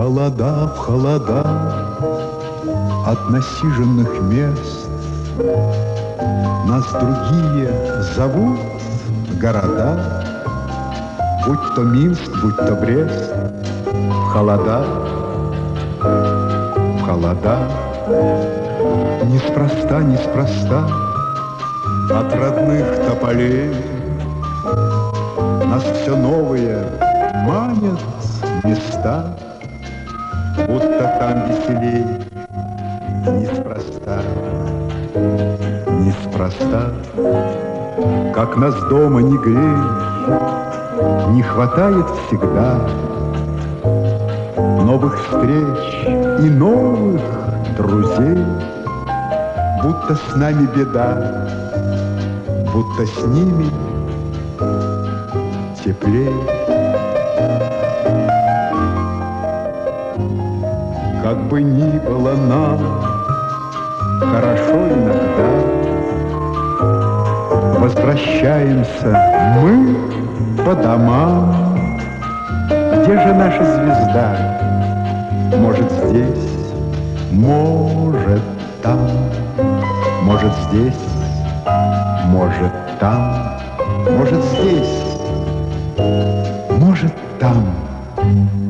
холода, в холода от насиженных мест нас другие зовут города, будь то Минск, будь то Брест. В холода, в холода, неспроста, неспроста от родных тополей нас все новые манят места, будто там веселей. Неспроста, неспроста, как нас дома не греешь, не хватает всегда новых встреч и новых друзей, будто с нами беда, будто с ними теплей. Как бы ни было нам хорошо иногда, возвращаемся мы по домам. Где же наша звезда? Может, здесь, может, там, может, здесь, может, там, может, здесь, может, там.